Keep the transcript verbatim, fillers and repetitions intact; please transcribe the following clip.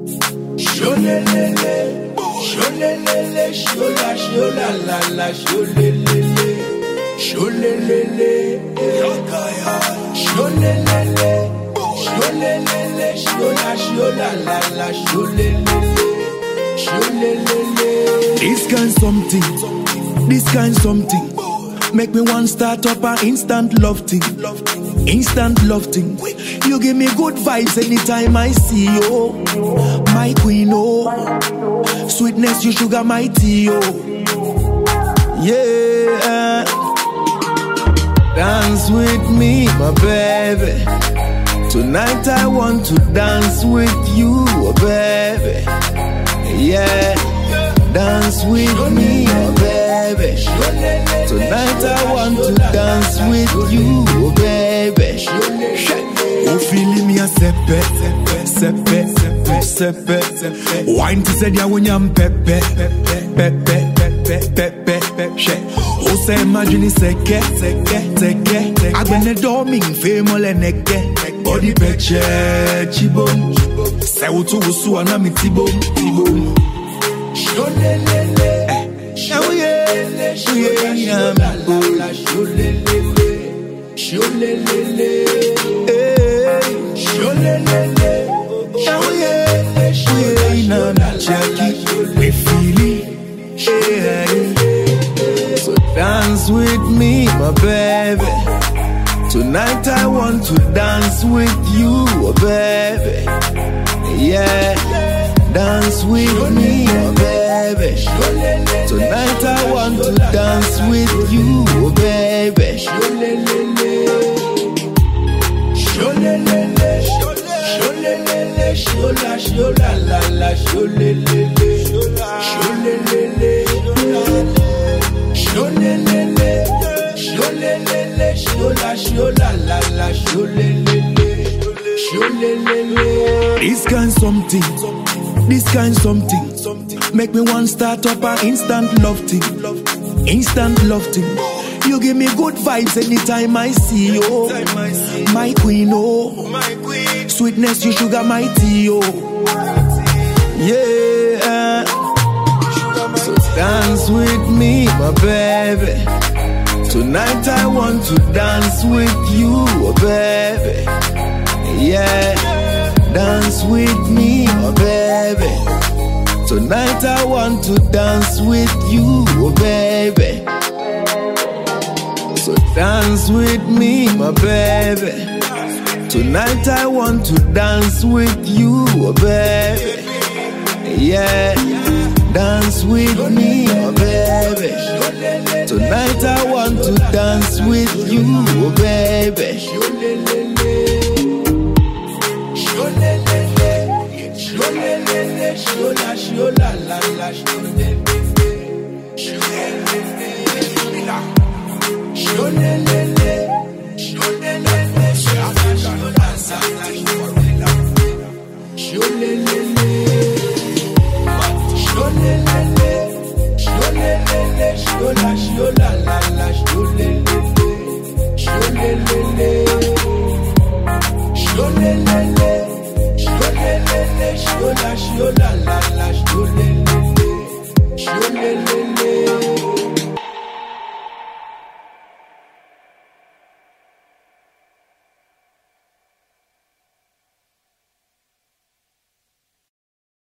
Sholelele, sholelele, shola, shola, la, la, sholelele, sholelele, sholelele, sholelele, shola, shola, la, la, sholelele, sholelele. This kind something, this kind something, make me want start up an instant love thing, instant love thing. You give me good vibes anytime I see you, my queen, oh. Sweetness, you sugar, my tea, oh. Yeah. Dance with me, my baby. Tonight I want to dance with you, baby. Yeah. Dance with me, my baby. Tonight I want to dance with you, baby. Oh, feeling me a sepe, sepe, sepe, sepe. Wine to say ya when you're pepe, pepe, pepe, pepe, pepe. Oh, say imagine it's seke, seke, seke. Agbene dorming, famous neke. Body peche, chibom. Say utu usu anami tibom, tibom. Sholelele, sholelele, sholelele, sholelele, sholelele, sholelele, we feel it. So dance with me, my baby. Tonight I want to dance with you, baby. Yeah. Dance with me, baby. Tonight I want to dance with you, baby. Sholelele, sholelele, sholelele, shola, shola, la, la, sholelele, sholelele, sholelele, sholelele, shola, shola, la, la, sholelele, sholelele. This kind something, this kind something, make me want start up an instant love thing, instant love thing. You give me good vibes anytime I see you, my queen, oh. Sweetness, you sugar, my tea, oh. Yeah. So dance with me, my baby. Tonight I want to dance with you, baby. Yeah. Dance with me, my baby. Tonight I want to dance with you, baby. So dance with me, my baby. Tonight I want to dance with you, baby. Yeah. Dance with me, my baby. Tonight I want to dance with you, baby. Shola, shola, la, la, sholelele, sholelele, sholelele, sholelele, shola, shola, sholelele, sholelele, sholelele, shola, shola, la, la, sholelele, sholelele, sholelele.